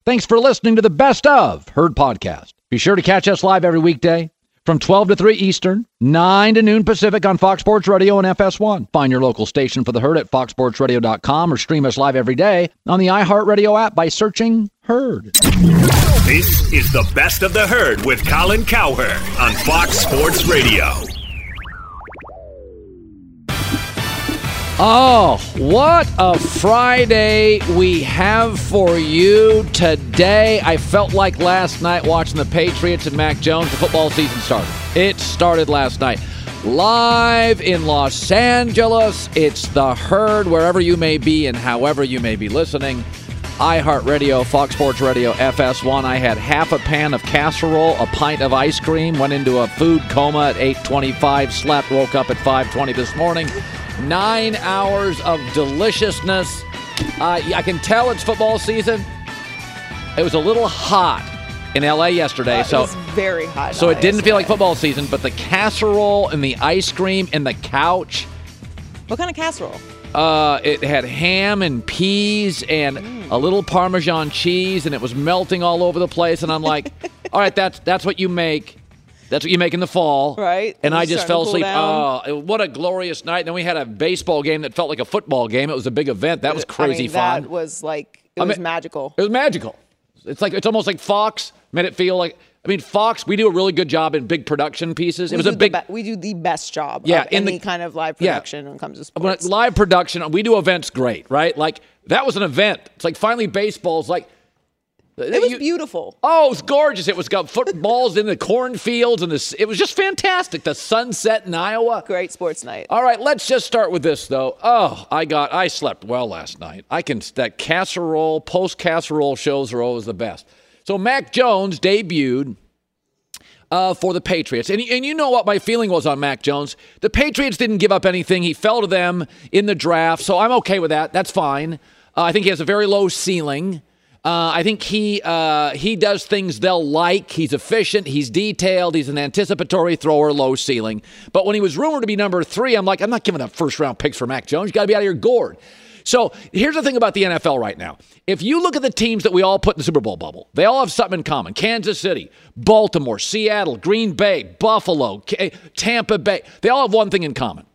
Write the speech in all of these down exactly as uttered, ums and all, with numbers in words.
Thanks for listening to the Best of Herd podcast. Be sure to catch us live every weekday from twelve to three Eastern, nine to noon Pacific on Fox Sports Radio and F S one. Find your local station for the Herd at fox sports radio dot com or stream us live every day on the iHeartRadio app by searching Herd. This is the Best of the Herd with Colin Cowherd on Fox Sports Radio. Oh, what a Friday we have for you today. I felt like last night watching the Patriots and Mac Jones. The football season started. It started last night. Live in Los Angeles, it's the Herd, wherever you may be and however you may be listening. iHeartRadio, Fox Sports Radio, F S one. I had half a pan of casserole, a pint of ice cream, went into a food coma at eight twenty-five, slept, woke up at five twenty this morning. Nine hours of deliciousness. Uh, I can tell it's football season. It was a little hot in L A yesterday. Uh, so it was very hot. So it didn't yesterday. feel like football season, but the casserole and the ice cream and the couch. What kind of casserole? Uh, it had ham and peas and mm. a little Parmesan cheese, and it was melting all over the place. And I'm like, all right, that's that's what you make. That's what you make in the fall. Right. And I just fell cool asleep. Down. Oh, what a glorious night. Then we had a baseball game that felt like a football game. It was a big event. That was crazy I mean, fun. That was like, it I was mean, magical. It was magical. It's like it's almost like Fox made it feel like, I mean, Fox, we do a really good job in big production pieces. It we was a big. Be- we do the best job yeah, of in any the, kind of live production yeah. when it comes to sports. Live production, we do events great, right? Like, that was an event. It's like finally baseball's like. It was you, beautiful. Oh, it was gorgeous. It was got footballs in the cornfields, and the, it was just fantastic. The sunset in Iowa. Great sports night. All right, let's just start with this, though. Oh, I got, I slept well last night. I can, that casserole, post-casserole shows are always the best. So Mac Jones debuted uh, for the Patriots. And, and you know what my feeling was on Mac Jones. The Patriots didn't give up anything. He fell to them in the draft, so I'm okay with that. That's fine. Uh, I think he has a very low ceiling. Uh, I think he uh, he does things they'll like. He's efficient. He's detailed. He's an anticipatory thrower, low ceiling. But when he was rumored to be number three, I'm like, I'm not giving up first-round picks for Mac Jones. You got to be out of your gourd. So here's the thing about the N F L right now. If you look at the teams that we all put in the Super Bowl bubble, they all have something in common. Kansas City, Baltimore, Seattle, Green Bay, Buffalo, K- Tampa Bay. They all have one thing in common.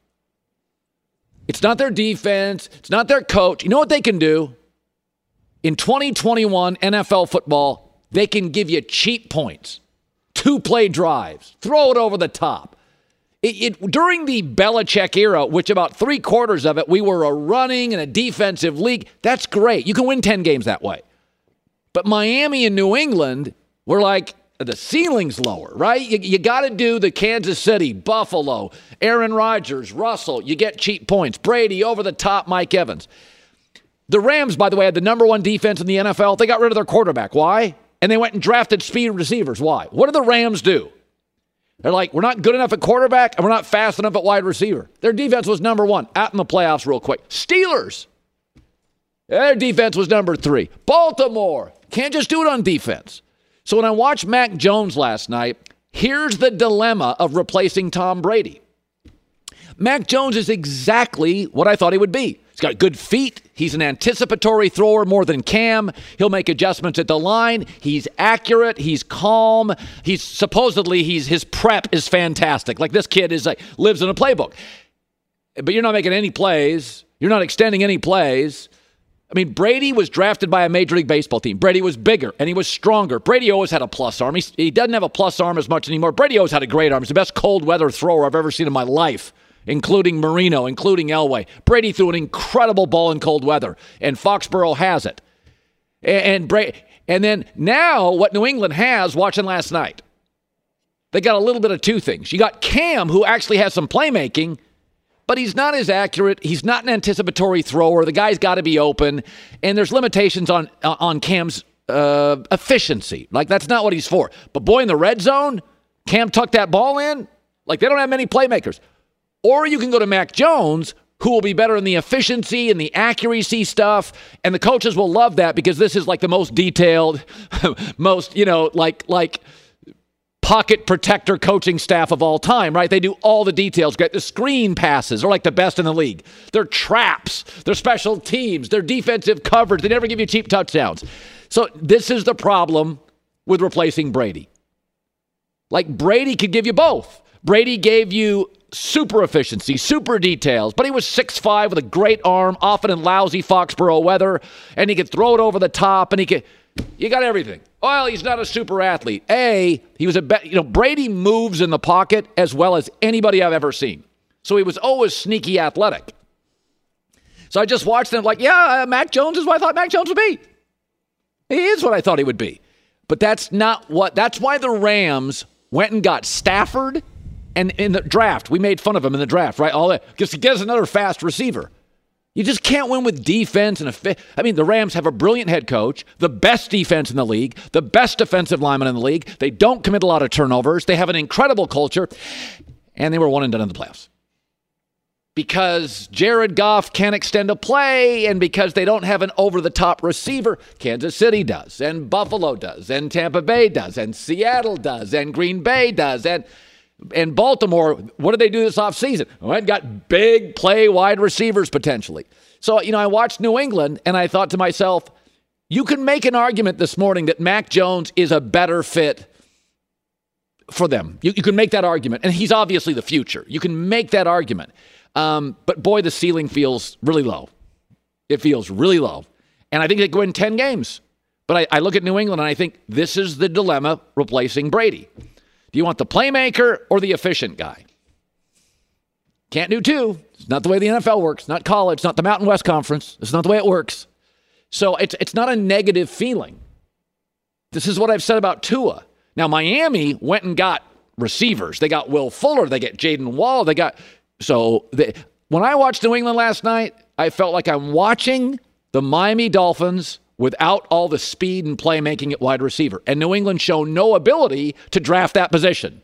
It's not their defense. It's not their coach. You know what they can do? In twenty twenty-one N F L football, they can give you cheap points, two-play drives, throw it over the top. It, it, during the Belichick era, which about three-quarters of it, we were a running and a defensive league. That's great. You can win ten games that way. But Miami and New England were like, the ceiling's lower, right? You, you got to do the Kansas City, Buffalo, Aaron Rodgers, Russell. You get cheap points. Brady, over the top, Mike Evans. The Rams, by the way, had the number one defense in the N F L. They got rid of their quarterback. Why? And they went and drafted speed receivers. Why? What do the Rams do? They're like, we're not good enough at quarterback, and we're not fast enough at wide receiver. Their defense was number one. Out in the playoffs real quick. Steelers. Their defense was number three. Baltimore. Can't just do it on defense. So when I watched Mac Jones last night, here's the dilemma of replacing Tom Brady. Mac Jones is exactly what I thought he would be. He's got good feet. He's an anticipatory thrower more than Cam. He'll make adjustments at the line. He's accurate. He's calm. He's supposedly he's his prep is fantastic. Like this kid is like lives in a playbook. But you're not making any plays. You're not extending any plays. I mean, Brady was drafted by a Major League Baseball team. Brady was bigger and he was stronger. Brady always had a plus arm. He, he doesn't have a plus arm as much anymore. Brady always had a great arm. He's the best cold weather thrower I've ever seen in my life, including Marino, including Elway. Brady threw an incredible ball in cold weather, and Foxborough has it. And, and, Bra- and then now what New England has, watching last night, they got a little bit of two things. You got Cam, who actually has some playmaking, but he's not as accurate. He's not an anticipatory thrower. The guy's got to be open, and there's limitations on, on Cam's uh, efficiency. Like, that's not what he's for. But boy, in the red zone, Cam tucked that ball in. Like, they don't have many playmakers. Or you can go to Mac Jones, who will be better in the efficiency and the accuracy stuff, and the coaches will love that because this is like the most detailed, most, you know, like like pocket protector coaching staff of all time, right? They do all the details. The screen passes are like the best in the league. Their traps, their special teams, their defensive coverage. They never give you cheap touchdowns. So this is the problem with replacing Brady. Like Brady could give you both. Brady gave you super efficiency, super details, but he was six foot five with a great arm, often in lousy Foxborough weather, and he could throw it over the top, and he could, you got everything. Well, he's not a super athlete. A, he was a, be, you know, Brady moves in the pocket as well as anybody I've ever seen. So he was always sneaky athletic. So I just watched him like, yeah, uh, Mac Jones is what I thought Mac Jones would be. He is what I thought he would be. But that's not what, that's why the Rams went and got Stafford. And in the draft, we made fun of him in the draft, right? All that, just to get us another fast receiver. You just can't win with defense. And a fi- I mean, the Rams have a brilliant head coach, the best defense in the league, the best defensive lineman in the league. They don't commit a lot of turnovers. They have an incredible culture. And they were one and done in the playoffs. Because Jared Goff can't extend a play, and because they don't have an over-the-top receiver, Kansas City does, and Buffalo does, and Tampa Bay does, and Seattle does, and Green Bay does, and... And Baltimore, what did they do this offseason? Well, they got big play wide receivers potentially. So, you know, I watched New England, and I thought to myself, you can make an argument this morning that Mac Jones is a better fit for them. You, you can make that argument. And he's obviously the future. You can make that argument. Um, but, boy, the ceiling feels really low. It feels really low. And I think they go in ten games. But I, I look at New England, and I think this is the dilemma replacing Brady. Do you want the playmaker or the efficient guy? Can't do two. It's not the way the N F L works. Not college. Not the Mountain West Conference. It's not the way it works. So it's it's not a negative feeling. This is what I've said about Tua. Now, Miami went and got receivers. They got Will Fuller. They got Jaden Wall. They got so they, when I watched New England last night, I felt like I'm watching the Miami Dolphins without all the speed and playmaking at wide receiver. And New England showed no ability to draft that position.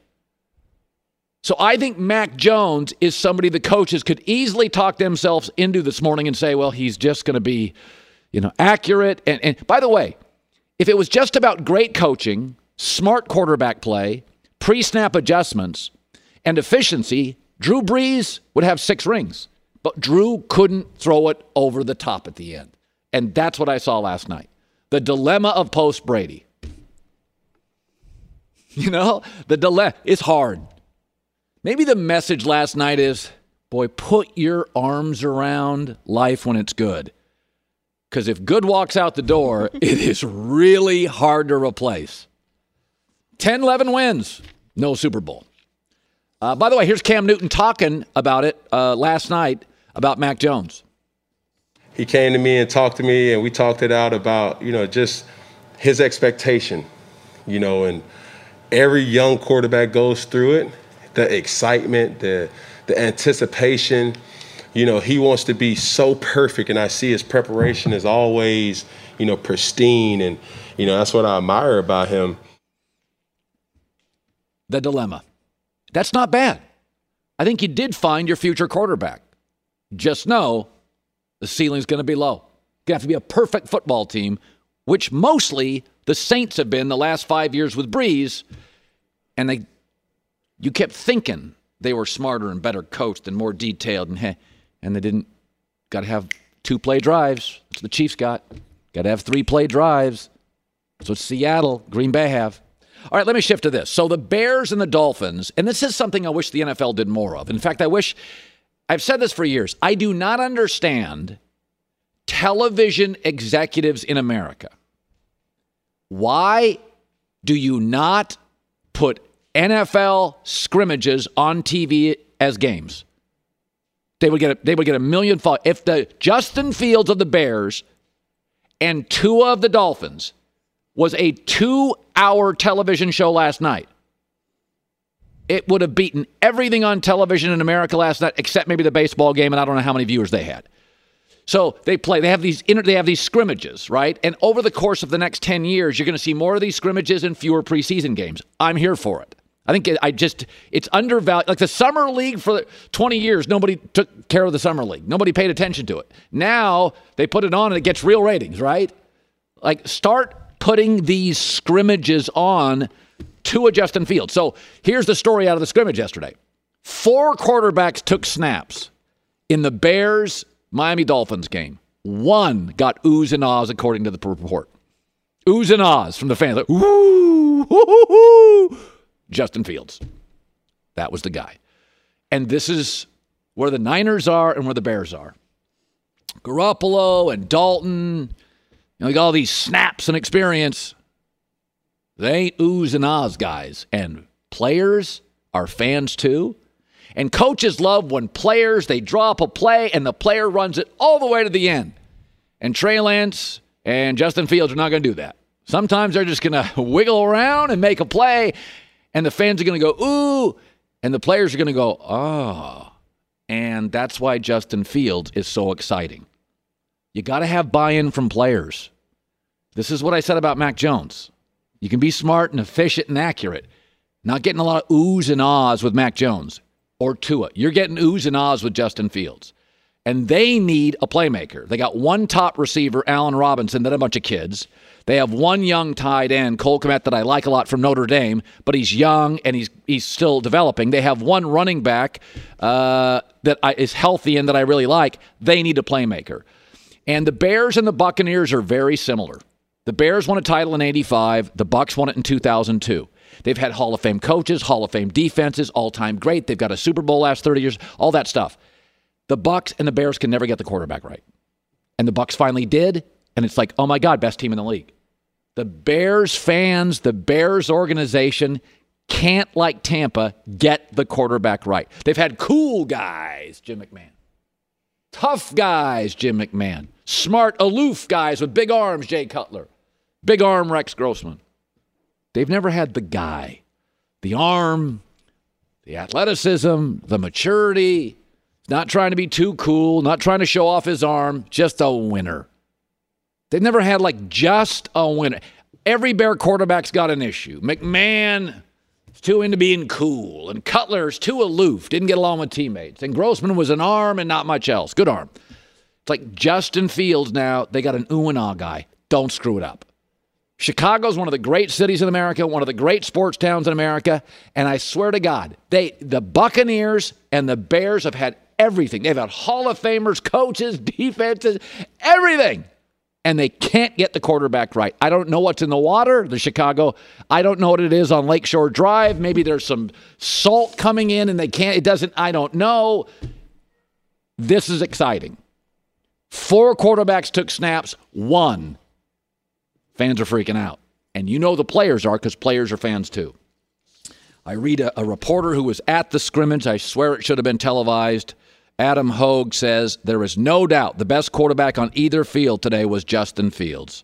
So I think Mac Jones is somebody the coaches could easily talk themselves into this morning and say, well, he's just going to be, you know, accurate. And, and by the way, if it was just about great coaching, smart quarterback play, pre-snap adjustments, and efficiency, Drew Brees would have six rings. But Drew couldn't throw it over the top at the end. And that's what I saw last night. The dilemma of post-Brady. You know, the dilemma is hard. Maybe the message last night is, boy, put your arms around life when it's good. Because if good walks out the door, it is really hard to replace. ten eleven wins, no Super Bowl. Uh, by the way, here's Cam Newton talking about it uh, last night about Mac Jones. He came to me and talked to me, and we talked it out about, you know, just his expectation, you know, and every young quarterback goes through it, the excitement, the the anticipation. You know, he wants to be so perfect, and I see his preparation is always, you know, pristine, and, you know, that's what I admire about him. The dilemma. That's not bad. I think you did find your future quarterback. Just know the ceiling's going to be low. You have to be a perfect football team, which mostly the Saints have been the last five years with Breeze. And they, you kept thinking they were smarter and better coached and more detailed. And, and they didn't. Got to have two-play drives. That's what the Chiefs got. Got to have three-play drives. That's what Seattle, Green Bay have. All right, let me shift to this. So the Bears and the Dolphins, and this is something I wish the N F L did more of. In fact, I wish... I've said this for years. I do not understand television executives in America. Why do you not put N F L scrimmages on T V as games? They would get a, they would get a million followers. If the Justin Fields of the Bears and Tua of the Dolphins was a two-hour television show last night, it would have beaten everything on television in America last night, except maybe the baseball game, and I don't know how many viewers they had. So they play. They have these. Inter, they have these scrimmages, right? And over the course of the next ten years, you're going to see more of these scrimmages and fewer preseason games. I'm here for it. I think it, I just it's undervalued. Like the summer league for twenty years, nobody took care of the summer league. Nobody paid attention to it. Now they put it on and it gets real ratings, right? Like start putting these scrimmages on Tua, Justin Fields. So here's the story out of the scrimmage yesterday. Four quarterbacks took snaps in the Bears-Miami Dolphins game. One got oohs and ahs, according to the report. Oohs and ahs from the fans. Like, ooh, ooh, ooh, ooh. Justin Fields. That was the guy. And this is where the Niners are and where the Bears are. Garoppolo and Dalton, you know, like all these snaps and experience. They ain't oohs and ahs guys. And players are fans too. And coaches love when players, they draw up a play and the player runs it all the way to the end. And Trey Lance and Justin Fields are not going to do that. Sometimes they're just going to wiggle around and make a play, and the fans are going to go, ooh, and the players are going to go, oh. And that's why Justin Fields is so exciting. You got to have buy-in from players. This is what I said about Mac Jones. You can be smart and efficient and accurate. Not getting a lot of oohs and ahs with Mac Jones or Tua. You're getting oohs and ahs with Justin Fields. And they need a playmaker. They got one top receiver, Allen Robinson, then a bunch of kids. They have one young tight end, Cole Kmet, that I like a lot from Notre Dame, but he's young and he's he's still developing. They have one running back uh, that I, is healthy and that I really like. They need a playmaker. And the Bears and the Buccaneers are very similar. The Bears won a title in eighty-five. The Bucs won it in two thousand two. They've had Hall of Fame coaches, Hall of Fame defenses, all-time great. They've got a Super Bowl last thirty years, all that stuff. The Bucs and the Bears can never get the quarterback right. And the Bucs finally did, and it's like, oh my God, best team in the league. The Bears fans, the Bears organization can't, like Tampa, get the quarterback right. They've had cool guys, Jim McMahon. Tough guys, Jim McMahon. Smart, aloof guys with big arms, Jay Cutler. Big arm, Rex Grossman. They've never had the guy. The arm, the athleticism, the maturity. Not trying to be too cool, not trying to show off his arm, just a winner. They've never had, like, just a winner. Every Bear quarterback's got an issue. McMahon is too into being cool, and Cutler's too aloof, didn't get along with teammates. And Grossman was an arm and not much else. Good arm. It's like Justin Fields now, they got an ooh and ah guy. Don't screw it up. Chicago's one of the great cities in America, one of the great sports towns in America, and I swear to God, they the Buccaneers and the Bears have had everything. They've had Hall of Famers, coaches, defenses, everything. And they can't get the quarterback right. I don't know what's in the water, the Chicago. I don't know what it is on Lakeshore Drive. Maybe there's some salt coming in and they can't, it doesn't, I don't know. This is exciting. Four quarterbacks took snaps, one. Fans are freaking out. And you know the players are, because players are fans too. I read a, a reporter who was at the scrimmage. I swear it should have been televised. Adam Hogue says there is no doubt the best quarterback on either field today was Justin Fields.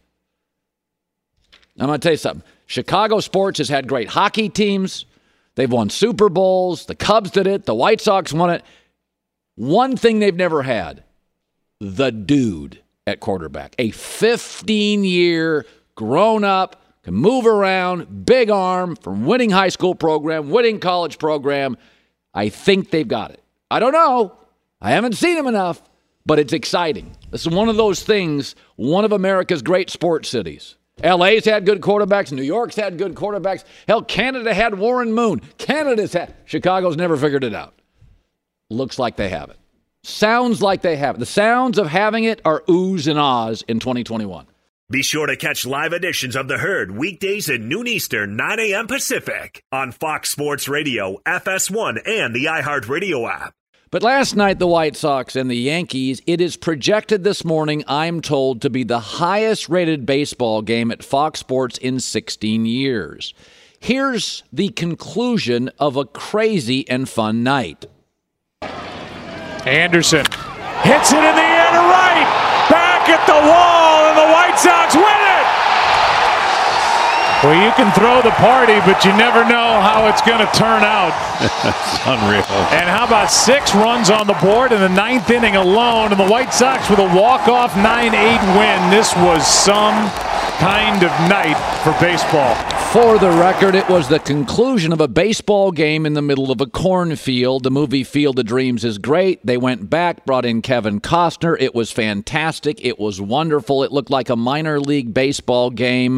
I'm going to tell you something. Chicago sports has had great hockey teams. They've won Super Bowls. The Cubs did it. The White Sox won it. One thing they've never had, the dude at quarterback. A fifteen-year grown-up, can move around, big arm, from winning high school program, winning college program. I think they've got it. I don't know. I haven't seen him enough, but it's exciting. This is one of those things, one of America's great sports cities. L A's had good quarterbacks. New York's had good quarterbacks. Hell, Canada had Warren Moon. Canada's had. Chicago's never figured it out. Looks like they have it. Sounds like they have it. The sounds of having it are oohs and ahs in twenty twenty-one. Be sure to catch live editions of The Herd weekdays at noon Eastern, nine a.m. Pacific on Fox Sports Radio, F S one, and the iHeartRadio app. But last night, the White Sox and the Yankees, it is projected this morning, I'm told, to be the highest-rated baseball game at Fox Sports in sixteen years. Here's the conclusion of a crazy and fun night. Anderson hits it in the air to right, back at the wall, and the White Sox win it! Well, you can throw the party, but you never know how it's going to turn out. That's unreal. And how about six runs on the board in the ninth inning alone, and the White Sox with a walk-off nine eight win. This was some kind of night for baseball. For the record, it was the conclusion of a baseball game in the middle of a cornfield. The movie Field of Dreams is great. They went back, brought in Kevin Costner. It was fantastic. It was wonderful. It looked like a minor league baseball game.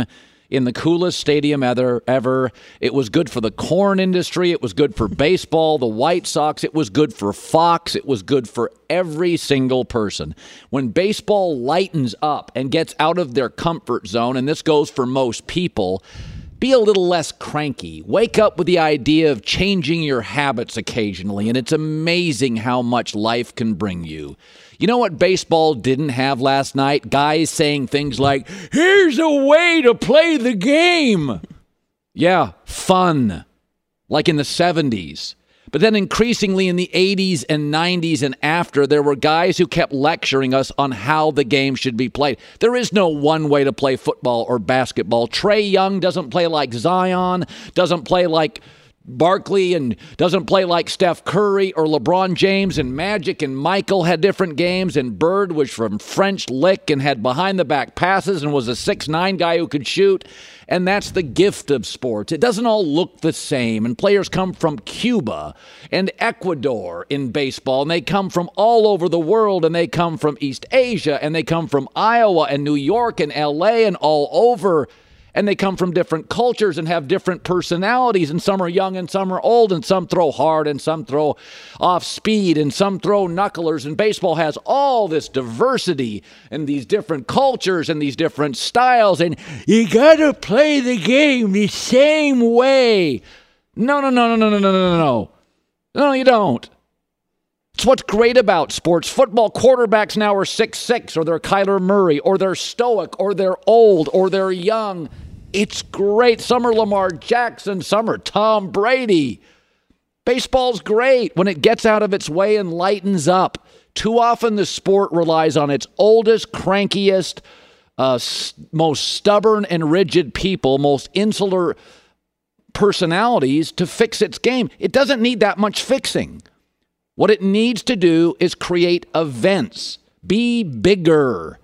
in the coolest stadium ever, ever. It was good for the corn industry. It was good for baseball, the White Sox. It was good for Fox. It was good for every single person. When baseball lightens up and gets out of their comfort zone, and this goes for most people, be a little less cranky. Wake up with the idea of changing your habits occasionally, and it's amazing how much life can bring you. You know what baseball didn't have last night? Guys saying things like, here's a way to play the game. Yeah, fun. Like in the seventies. But then increasingly in the eighties and nineties and after, there were guys who kept lecturing us on how the game should be played. There is no one way to play football or basketball. Trae Young doesn't play like Zion, doesn't play like Barkley, and doesn't play like Steph Curry or LeBron James, and Magic and Michael had different games, and Bird was from French Lick and had behind-the-back passes and was a six nine guy who could shoot. And that's the gift of sports. It doesn't all look the same, and players come from Cuba and Ecuador in baseball, and they come from all over the world, and they come from East Asia, and they come from Iowa and New York and L A and all over. And they come from different cultures and have different personalities, and some are young and some are old, and some throw hard and some throw off speed and some throw knucklers. And baseball has all this diversity and these different cultures and these different styles, and you got to play the game the same way. No, no, no, no, no, no, no, no, no. No, you don't. It's what's great about sports. Football quarterbacks now are six six, or they're Kyler Murray, or they're stoic, or they're old, or they're young. It's great. Some are Lamar Jackson, some are Tom Brady. Baseball's great when it gets out of its way and lightens up. Too often the sport relies on its oldest, crankiest, uh, s- most stubborn and rigid people, most insular personalities to fix its game. It doesn't need that much fixing. What it needs to do is create events. Be bigger.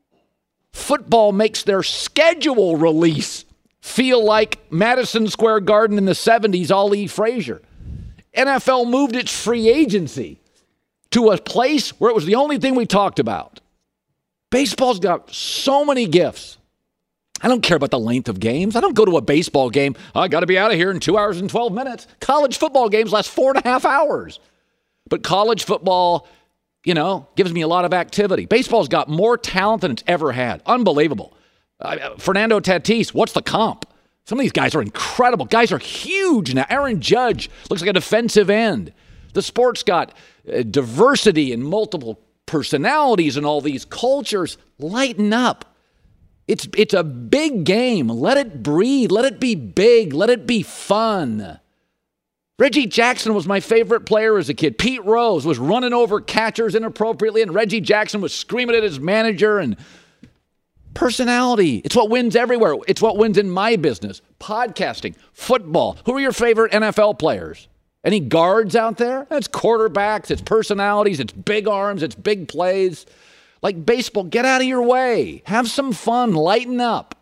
Football makes their schedule release feel like Madison Square Garden in the seventies, Ali Frazier. N F L moved its free agency to a place where it was the only thing we talked about. Baseball's got so many gifts. I don't care about the length of games. I don't go to a baseball game. I got to be out of here in two hours and twelve minutes. College football games last four and a half hours. But college football, you know, gives me a lot of activity. Baseball's got more talent than it's ever had. Unbelievable. Uh, Fernando Tatis, what's the comp? Some of these guys are incredible. Guys are huge now. Aaron Judge looks like a defensive end. The sport's got uh, diversity and multiple personalities and all these cultures. Lighten up. It's, it's a big game. Let it breathe. Let it be big. Let it be fun. Reggie Jackson was my favorite player as a kid. Pete Rose was running over catchers inappropriately, and Reggie Jackson was screaming at his manager. And personality, it's what wins everywhere. It's what wins in my business. Podcasting, football. Who are your favorite N F L players? Any guards out there? It's quarterbacks, it's personalities, it's big arms, it's big plays. Like baseball, get out of your way. Have some fun, lighten up.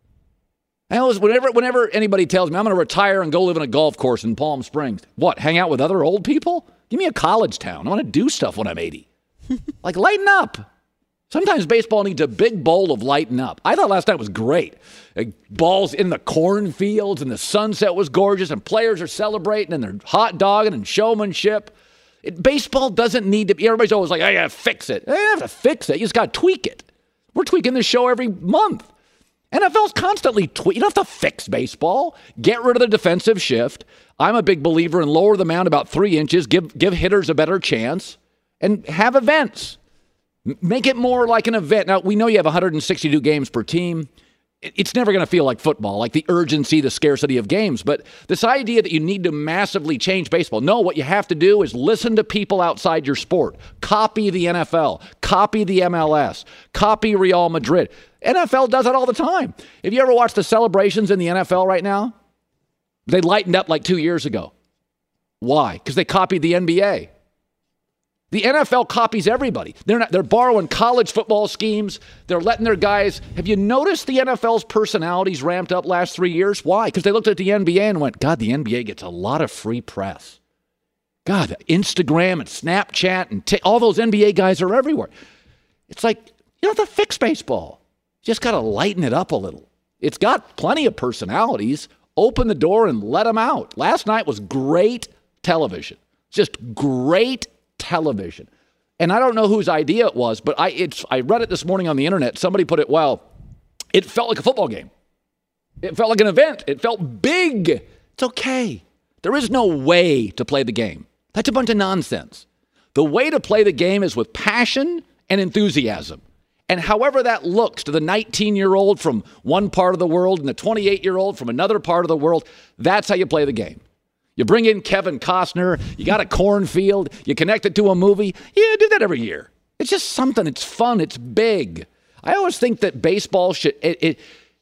I always, whenever, whenever anybody tells me I'm going to retire and go live in a golf course in Palm Springs, what, hang out with other old people? Give me a college town. I want to do stuff when I'm eighty. Like, lighten up. Sometimes baseball needs a big bowl of lighten up. I thought last night was great. Like, balls in the cornfields and the sunset was gorgeous and players are celebrating and they're hot dogging and showmanship. It, baseball doesn't need to be, everybody's always like, I got to fix it. You don't have to fix it. You just got to tweak it. We're tweaking this show every month. N F L's constantly tweak. You don't have to fix baseball. Get rid of the defensive shift. I'm a big believer in lower the mound about three inches, give give hitters a better chance, and have events. M- make it more like an event. Now, we know you have one hundred sixty-two games per team. It's never going to feel like football, like the urgency, the scarcity of games. But this idea that you need to massively change baseball, no, what you have to do is listen to people outside your sport. Copy the N F L. Copy the M L S. Copy Real Madrid. N F L does that all the time. If you ever watch the celebrations in the N F L right now, they lightened up like two years ago. Why? Because they copied the N B A. The N F L copies everybody. They're not, they're borrowing college football schemes. They're letting their guys. Have you noticed the N F L's personalities ramped up last three years? Why? Because they looked at the N B A and went, God, the N B A gets a lot of free press. God, Instagram and Snapchat and t- all those N B A guys are everywhere. It's like, you don't have to fix baseball. You just got to lighten it up a little. It's got plenty of personalities. Open the door and let them out. Last night was great television. Just great television. And I don't know whose idea it was, but I it's I read it this morning on the internet. Somebody put it well. It felt like a football game. It felt like an event. It felt big. It's okay. There is no way to play the game. That's a bunch of nonsense. The way to play the game is with passion and enthusiasm. And however that looks to the nineteen-year-old from one part of the world and the twenty-eight-year-old from another part of the world, that's how you play the game. You bring in Kevin Costner, you got a cornfield, you connect it to a movie. Yeah, do that every year. It's just something. It's fun. It's big. I always think that baseball should, it, it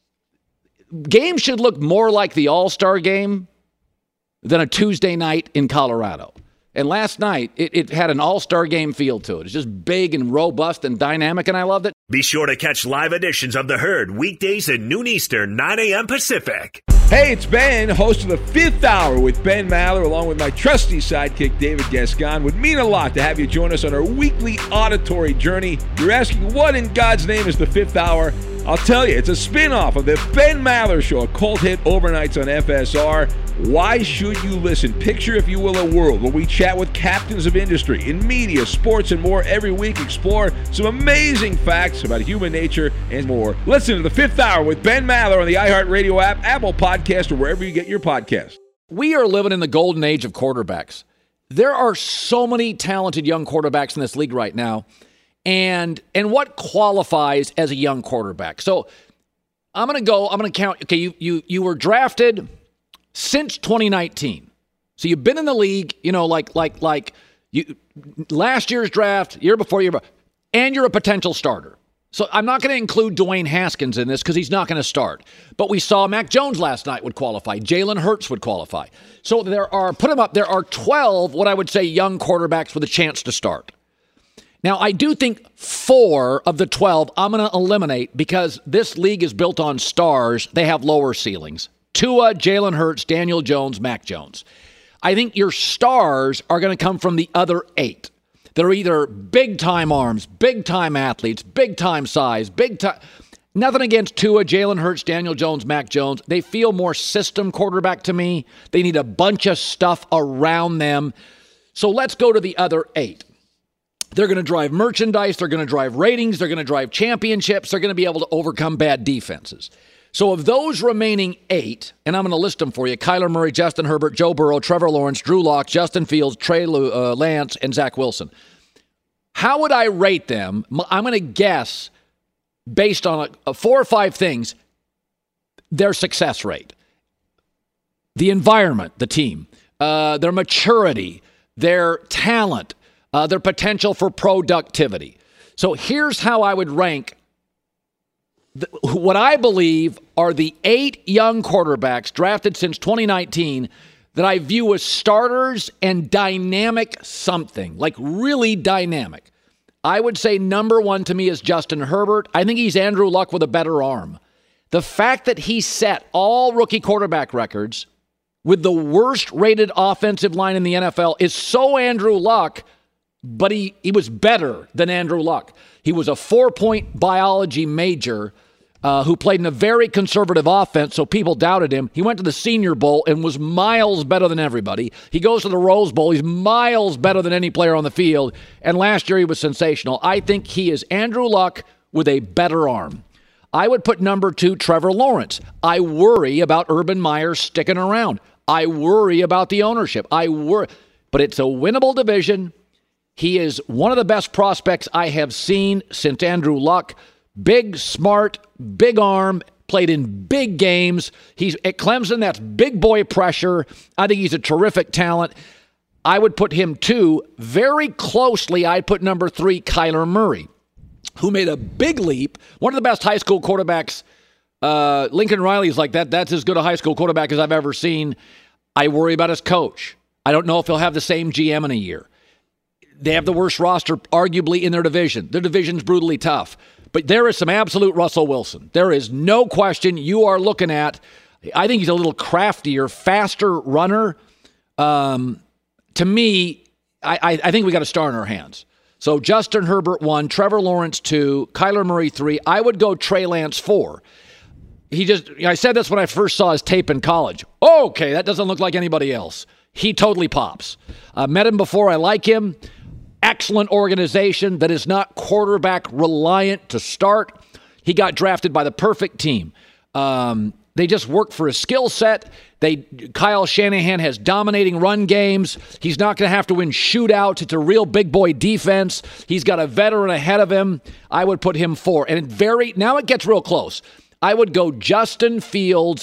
games should look more like the All-Star game than a Tuesday night in Colorado. And last night, it, it had an all-star game feel to it. It's just big and robust and dynamic, and I loved it. Be sure to catch live editions of The Herd weekdays at noon Eastern, nine a.m. Pacific. Hey, it's Ben, host of The Fifth Hour with Ben Maller, along with my trusty sidekick, David Gascon. Would mean a lot to have you join us on our weekly auditory journey. You're asking, what in God's name is The Fifth Hour? I'll tell you, it's a spin-off of the Ben Maller Show, a cult hit overnights on F S R. Why should you listen? Picture, if you will, a world where we chat with captains of industry in media, sports, and more every week. Explore some amazing facts about human nature and more. Listen to The Fifth Hour with Ben Maller on the iHeartRadio app, Apple Podcast, or wherever you get your podcasts. We are living in the golden age of quarterbacks. There are so many talented young quarterbacks in this league right now. And and what qualifies as a young quarterback? So I'm going to go, I'm going to count. Okay, you you you were drafted since twenty nineteen. So you've been in the league, you know, like like like you last year's draft, year before year, and you're a potential starter. So I'm not going to include Dwayne Haskins in this because he's not going to start. But we saw Mac Jones last night would qualify. Jalen Hurts would qualify. So there are, put them up, there are twelve, what I would say, young quarterbacks with a chance to start. Now, I do think four of the twelve I'm going to eliminate because this league is built on stars. They have lower ceilings. Tua, Jalen Hurts, Daniel Jones, Mac Jones. I think your stars are going to come from the other eight. They're either big-time arms, big-time athletes, big-time size, big-time. Nothing against Tua, Jalen Hurts, Daniel Jones, Mac Jones. They feel more system quarterback to me. They need a bunch of stuff around them. So let's go to the other eight. They're going to drive merchandise. They're going to drive ratings. They're going to drive championships. They're going to be able to overcome bad defenses. So of those remaining eight, and I'm going to list them for you, Kyler Murray, Justin Herbert, Joe Burrow, Trevor Lawrence, Drew Lock, Justin Fields, Trey uh, Lance, and Zach Wilson. How would I rate them? I'm going to guess, based on a, a four or five things, their success rate, the environment, the team, uh, their maturity, their talent, Uh, their potential for productivity. So here's how I would rank the, what I believe are the eight young quarterbacks drafted since twenty nineteen that I view as starters and dynamic something, like really dynamic. I would say number one to me is Justin Herbert. I think he's Andrew Luck with a better arm. The fact that he set all rookie quarterback records with the worst rated offensive line in the N F L is so Andrew Luck. But he, he was better than Andrew Luck. He was a four-point biology major uh, who played in a very conservative offense, so people doubted him. He went to the Senior Bowl and was miles better than everybody. He goes to the Rose Bowl. He's miles better than any player on the field. And last year he was sensational. I think he is Andrew Luck with a better arm. I would put number two, Trevor Lawrence. I worry about Urban Meyer sticking around. I worry about the ownership. I worry. But it's a winnable division. He is one of the best prospects I have seen since Andrew Luck. Big, smart, big arm, played in big games. He's at Clemson, that's big boy pressure. I think he's a terrific talent. I would put him two. Very closely, I'd put number three, Kyler Murray, who made a big leap. One of the best high school quarterbacks. Uh, Lincoln Riley's like that. That's as good a high school quarterback as I've ever seen. I worry about his coach. I don't know if he'll have the same G M in a year. They have the worst roster, arguably, in their division. Their division's brutally tough. But there is some absolute Russell Wilson. There is no question you are looking at. I think he's a little craftier, faster runner. Um, to me, I, I, I think we got a star in our hands. So Justin Herbert one, Trevor Lawrence two, Kyler Murray three. I would go Trey Lance four. he just, I said this when I first saw his tape in college. Oh, okay, that doesn't look like anybody else. He totally pops. I uh, met him before. I like him. Excellent organization that is not quarterback reliant to start. He got drafted by the perfect team. Um, they just work for his skill set. They Kyle Shanahan has dominating run games. He's not going to have to win shootouts. It's a real big boy defense. He's got a veteran ahead of him. I would put him four. And it very now it gets real close. I would go Justin Fields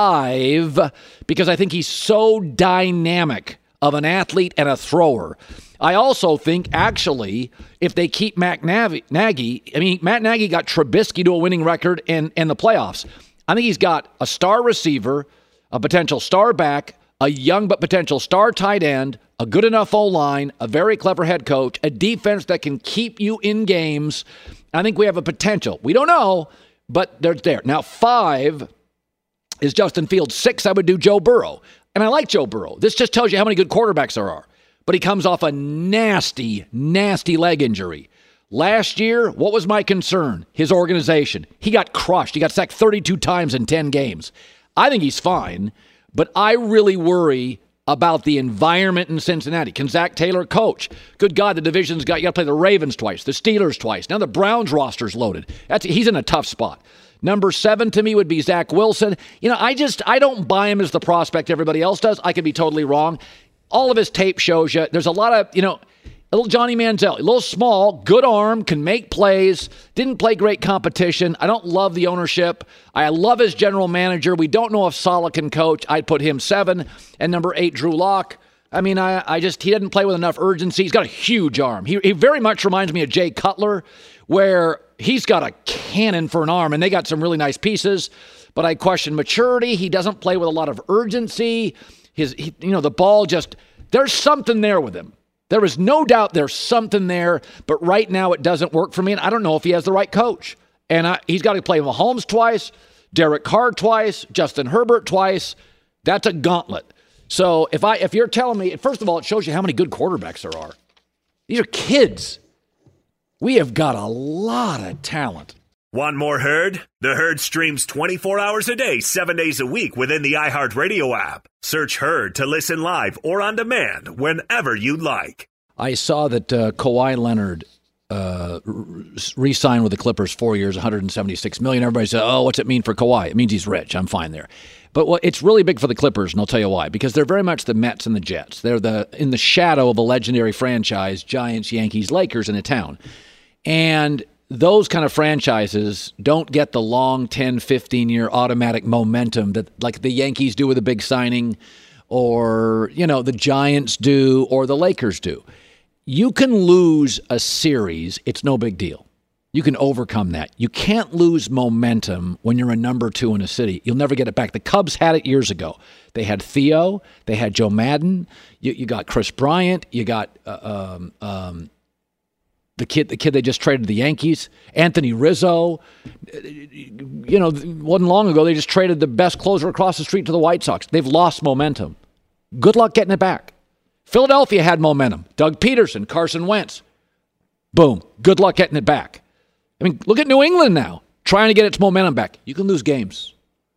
five because I think he's so dynamic of an athlete and a thrower. I also think, actually, if they keep Matt Nagy, I mean, Matt Nagy got Trubisky to a winning record in, in the playoffs. I think he's got a star receiver, a potential star back, a young but potential star tight end, a good enough O-line, a very clever head coach, a defense that can keep you in games. I think we have a potential. We don't know, but they're there. Now, five is Justin Fields. Six, I would do Joe Burrow. And I like Joe Burrow. This just tells you how many good quarterbacks there are. But he comes off a nasty, nasty leg injury. Last year, what was my concern? His organization. He got crushed. He got sacked thirty-two times in ten games. I think he's fine, but I really worry about the environment in Cincinnati. Can Zach Taylor coach? Good God, the division's got, you got to play the Ravens twice, the Steelers twice. Now the Browns roster's loaded. That's, he's in a tough spot. Number seven to me would be Zach Wilson. You know, I just, I don't buy him as the prospect everybody else does. I could be totally wrong. All of his tape shows you there's a lot of, you know, a little Johnny Manziel, a little small, good arm, can make plays, didn't play great competition. I don't love the ownership. I love his general manager. We don't know if Saleh can coach. I'd put him seven. And number eight, Drew Lock. I mean, I, I just, he didn't play with enough urgency. He's got a huge arm. He, he very much reminds me of Jay Cutler, where he's got a cannon for an arm, and they got some really nice pieces. But I question maturity. He doesn't play with a lot of urgency. His, he, you know, the ball just, there's something there with him. There is no doubt there's something there, but right now it doesn't work for me, and I don't know if he has the right coach. And I, he's got to play Mahomes twice, Derek Carr twice, Justin Herbert twice. That's a gauntlet. So if I if you're telling me, first of all, it shows you how many good quarterbacks there are. These are kids. We have got a lot of talent. Want more Herd? The Herd streams twenty-four hours a day, seven days a week within the iHeartRadio app. Search Herd to listen live or on demand whenever you'd like. I saw that uh, Kawhi Leonard uh, re-signed with the Clippers four years, one hundred seventy-six million dollars. Everybody said, oh, what's it mean for Kawhi? It means he's rich. I'm fine there. But well, it's really big for the Clippers, and I'll tell you why. Because they're very much the Mets and the Jets. They're the in the shadow of a legendary franchise, Giants, Yankees, Lakers in a town. And those kind of franchises don't get the long ten, fifteen-year automatic momentum that like the Yankees do with a big signing or, you know, the Giants do or the Lakers do. You can lose a series. It's no big deal. You can overcome that. You can't lose momentum when you're a number two in a city. You'll never get it back. The Cubs had it years ago. They had Theo. They had Joe Madden. You, you got Chris Bryant. You got uh, um, um, the kid the kid they just traded to the Yankees, Anthony Rizzo. You know, wasn't long ago, they just traded the best closer across the street to the White Sox. They've lost momentum. Good luck getting it back. Philadelphia had momentum. Doug Peterson, Carson Wentz. Boom. Good luck getting it back. I mean, look at New England now, trying to get its momentum back. You can lose games.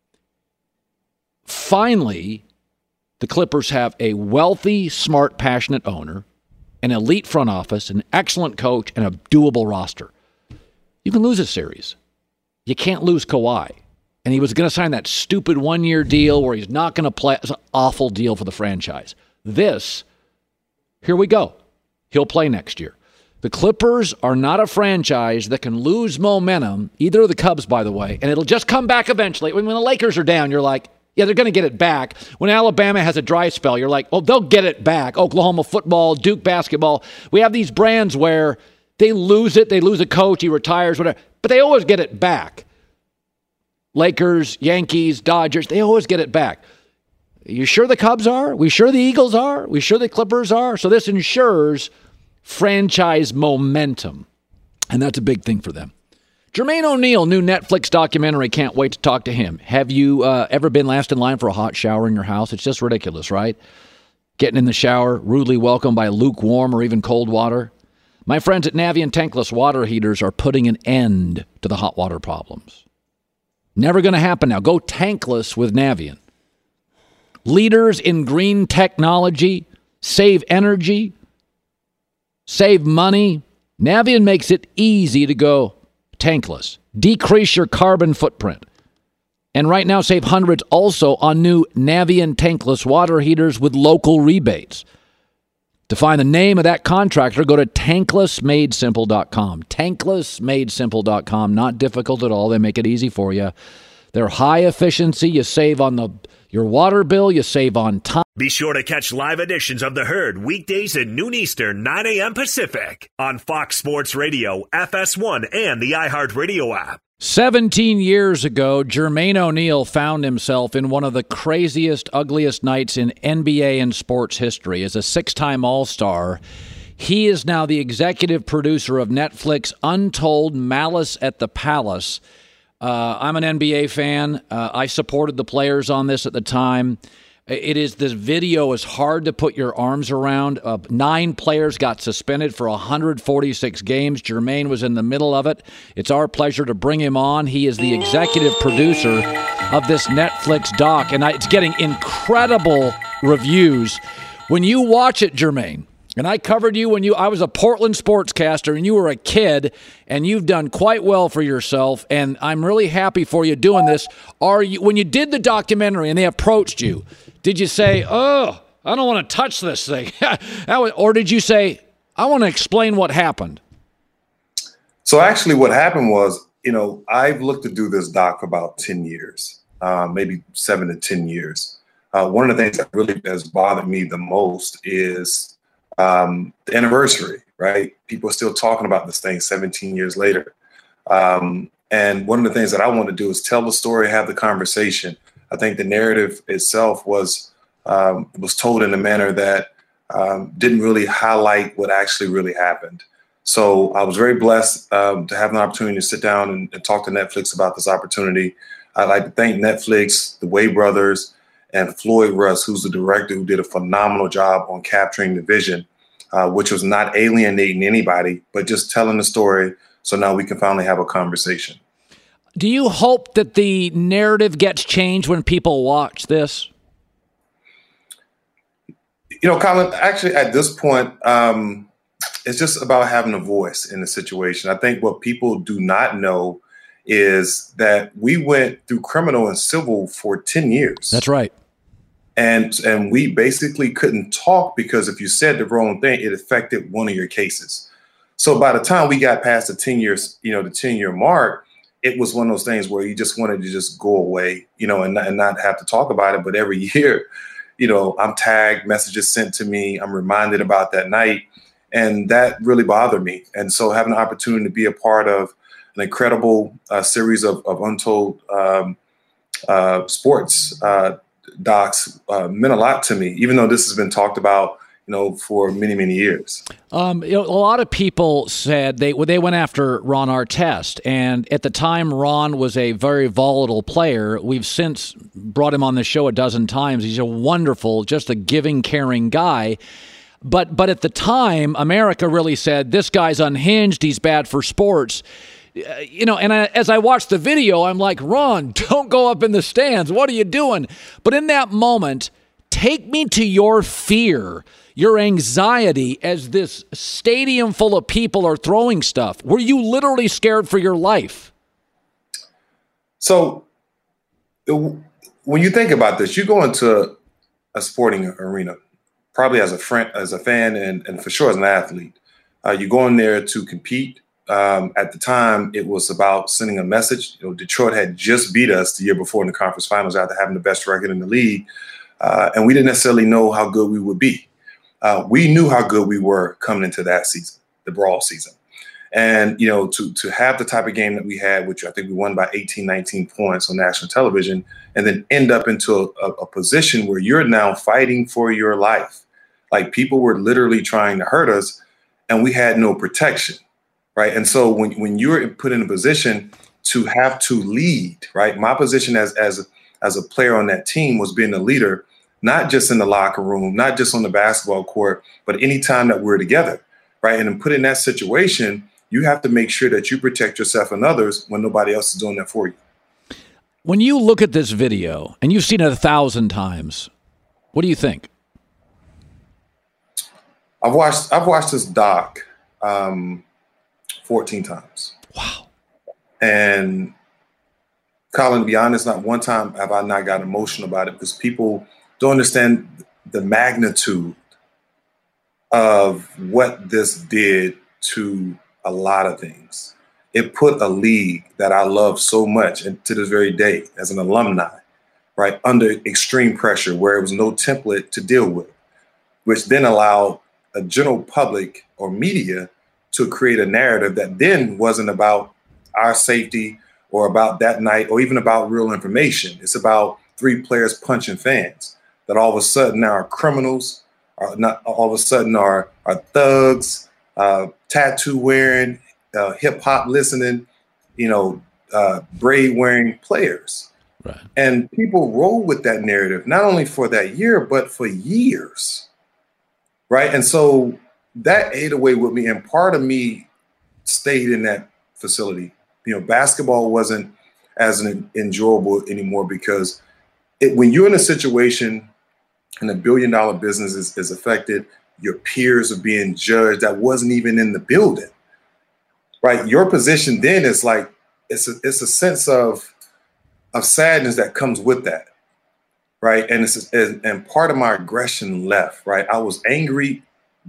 Finally, the Clippers have a wealthy, smart, passionate owner, an elite front office, an excellent coach, and a doable roster. You can lose a series. You can't lose Kawhi. And he was going to sign that stupid one-year deal where he's not going to play. It's an awful deal for the franchise. This, here we go. He'll play next year. The Clippers are not a franchise that can lose momentum, either of the Cubs, by the way, and it'll just come back eventually. When, when the Lakers are down, you're like, yeah, they're going to get it back. When Alabama has a dry spell, you're like, oh, they'll get it back. Oklahoma football, Duke basketball. We have these brands where they lose it, they lose a coach, he retires, whatever, but they always get it back. Lakers, Yankees, Dodgers, they always get it back. You sure the Cubs are? We sure the Eagles are? We sure the Clippers are? So this ensures franchise momentum, and that's a big thing for them. Jermaine O'Neal, new Netflix documentary. Can't wait to talk to him. Have you uh, ever been last in line for a hot shower in your house? It's just ridiculous, right? Getting in the shower, rudely welcomed by lukewarm or even cold water. My friends at Navien Tankless Water Heaters are putting an end to the hot water problems. Never going to happen now. Go tankless with Navien. Leaders in green technology, save energy, save money. Navien makes it easy to go tankless. Decrease your carbon footprint. And right now, save hundreds also on new Navien tankless water heaters with local rebates. To find the name of that contractor, go to tankless made simple dot com. tankless made simple dot com. Not difficult at all. They make it easy for you. They're high efficiency. You save on the your water bill. You save on time. Be sure to catch live editions of The Herd weekdays at noon Eastern, nine a.m. Pacific on Fox Sports Radio, F S one, and the iHeartRadio app. seventeen years ago, Jermaine O'Neal found himself in one of the craziest, ugliest nights in N B A and sports history. As a six-time All-Star, he is now the executive producer of Netflix Untold Malice at the Palace. Uh, I'm an N B A fan. Uh, I supported the players on this at the time. It is, this video is hard to put your arms around. Uh, nine players got suspended for one hundred forty-six games. Jermaine was in the middle of it. It's our pleasure to bring him on. He is the executive producer of this Netflix doc, and I, it's getting incredible reviews. When you watch it, Jermaine, and I covered you when you I was a Portland sportscaster and you were a kid, and you've done quite well for yourself, and I'm really happy for you doing this. Are you, when you did the documentary and they approached you, did you say, oh, I don't want to touch this thing? Or did you say, I want to explain what happened? So actually what happened was, you know, I've looked to do this doc for about ten years, uh, maybe seven to ten years. Uh, one of the things that really has bothered me the most is Um, the anniversary, right? People are still talking about this thing seventeen years later. Um, and one of the things that I want to do is tell the story, have the conversation. I think the narrative itself was um, was told in a manner that um, didn't really highlight what actually really happened. So I was very blessed um, to have an opportunity to sit down and, and talk to Netflix about this opportunity. I'd like to thank Netflix, the Way brothers, and Floyd Russ, who's the director, who did a phenomenal job on capturing the vision, uh, which was not alienating anybody, but just telling the story so now we can finally have a conversation. Do you hope that the narrative gets changed when people watch this? You know, Colin, actually at this point, um, it's just about having a voice in the situation. I think what people do not know is that we went through criminal and civil for ten years. That's right. And and we basically couldn't talk because if you said the wrong thing, it affected one of your cases. So by the time we got past the ten years, you know, the ten year mark, it was one of those things where you just wanted to just go away, you know, and, and not have to talk about it. But every year, you know, I'm tagged, messages sent to me, I'm reminded about that night. And that really bothered me. And so having the opportunity to be a part of an incredible uh, series of, of untold um, uh, sports uh, docs uh, meant a lot to me, even though this has been talked about, you know, for many, many years. Um, you know, a lot of people said they they went after Ron Artest, and at the time, Ron was a very volatile player. We've since brought him on the show a dozen times. He's a wonderful, just a giving, caring guy. But but at the time, America really said, this guy's unhinged, he's bad for sports. Uh, you know, and I, as I watched the video, I'm like, Ron, don't go up in the stands. What are you doing? But in that moment, take me to your fear, your anxiety as this stadium full of people are throwing stuff. Were you literally scared for your life? So when you think about this, you go into a sporting arena, probably as a friend, as a fan, and, and for sure as an athlete. Uh, you go in there to compete. Um, at the time, it was about sending a message. You know, Detroit had just beat us the year before in the conference finals after having the best record in the league. Uh, and we didn't necessarily know how good we would be. Uh, we knew how good we were coming into that season, the brawl season. And, you know, to to have the type of game that we had, which I think we won by eighteen, nineteen points on national television, and then end up into a, a position where you're now fighting for your life. Like people were literally trying to hurt us and we had no protection. Right. And so when, when you're put in a position to have to lead, right, my position as as as a player on that team was being a leader, not just in the locker room, not just on the basketball court, but any time that we're together. Right. And then put in that situation, you have to make sure that you protect yourself and others when nobody else is doing that for you. When you look at this video, and you've seen it a thousand times, what do you think? I've watched I've watched this doc um, fourteen times. Wow. And Colin, to be honest, not one time have I not gotten emotional about it because people don't understand the magnitude of what this did to a lot of things. It put a league that I love so much, and to this very day, as an alumni, right, under extreme pressure where it was no template to deal with, which then allowed a general public or media to create a narrative that then wasn't about our safety or about that night or even about real information. It's about three players punching fans that all of a sudden now are criminals, are not all of a sudden are, are thugs, uh, tattoo wearing, uh, hip hop listening, you know, uh, braid wearing players. Right. And people roll with that narrative, not only for that year, but for years. Right. And so that ate away with me. And part of me stayed in that facility. You know, basketball wasn't as an enjoyable anymore because it, when you're in a situation and a billion dollar business is, is affected, your peers are being judged that wasn't even in the building. Right. Your position then is like it's a, it's a sense of of sadness that comes with that. Right. And it's and, and part of my aggression left. Right. I was angry.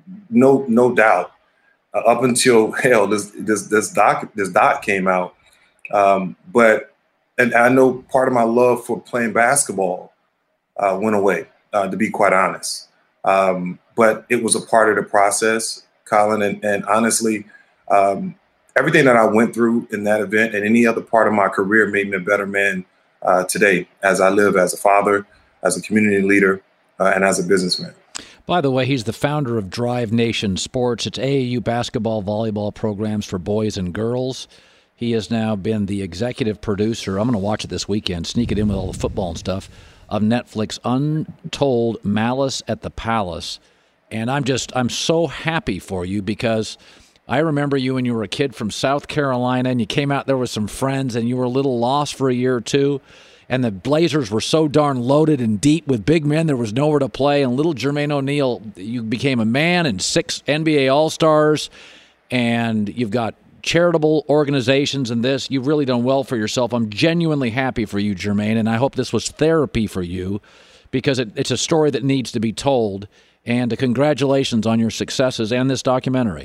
No, no doubt. Uh, up until hell, this this this doc this doc came out, um, but and I know part of my love for playing basketball uh, went away. Uh, to be quite honest, um, but it was a part of the process, Colin, and, and honestly, um, everything that I went through in that event and any other part of my career made me a better man uh, today, as I live as a father, as a community leader, uh, and as a businessman. By the way, he's the founder of Drive Nation Sports. It's A A U basketball, volleyball programs for boys and girls. He has now been the executive producer. I'm going to watch it this weekend, sneak it in with all the football and stuff, of Netflix Untold Malice at the Palace. And I'm just, I'm so happy for you because I remember you when you were a kid from South Carolina and you came out there with some friends and you were a little lost for a year or two. And the Blazers were so darn loaded and deep with big men, there was nowhere to play. And little Jermaine O'Neal, you became a man and six N B A All-Stars. And you've got charitable organizations and this. You've really done well for yourself. I'm genuinely happy for you, Jermaine. And I hope this was therapy for you because it, it's a story that needs to be told. And uh, congratulations on your successes and this documentary.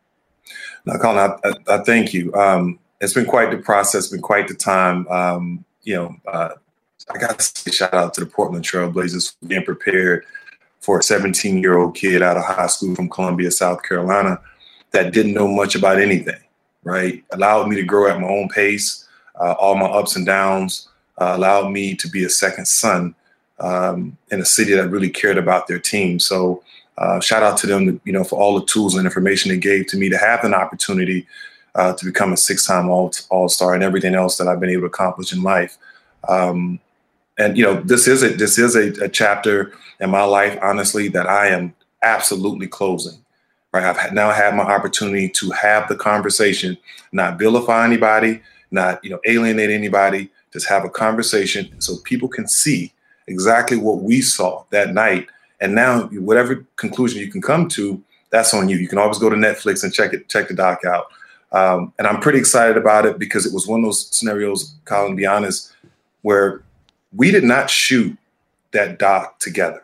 No, Colin, I, I, I thank you. Um, it's been quite the process, been quite the time. Um, You know, uh, I got to say shout out to the Portland Trail Blazers for being prepared for a seventeen-year-old kid out of high school from Columbia, South Carolina, that didn't know much about anything, right? Allowed me to grow at my own pace, uh, all my ups and downs, uh, allowed me to be a second son um, in a city that really cared about their team. So uh, shout out to them, you know, for all the tools and information they gave to me to have an opportunity Uh, to become a six-time all, all-star and everything else that I've been able to accomplish in life. Um, and, you know, this is a, this is a, a chapter in my life, honestly, that I am absolutely closing, right? I've now had my opportunity to have the conversation, not vilify anybody, not, you know, alienate anybody, just have a conversation so people can see exactly what we saw that night. And now whatever conclusion you can come to, that's on you. You can always go to Netflix and check it, check the doc out. Um, and I'm pretty excited about it because it was one of those scenarios, Colin, to be honest, where we did not shoot that doc together.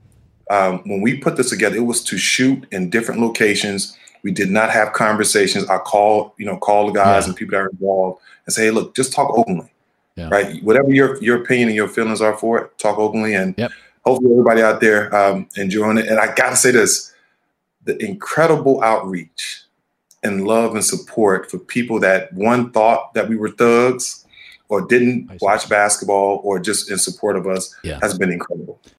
Um, when we put this together, it was to shoot in different locations. We did not have conversations. I call, you know, call the guys yeah. and people that are involved and say, hey, look, just talk openly, yeah. right? Whatever your, your opinion and your feelings are for it, talk openly. And yep. hopefully everybody out there um, enjoying it. And I got to say this, the incredible outreach and love and support for people that one thought that we were thugs or didn't watch basketball or just in support of us yeah. has been incredible.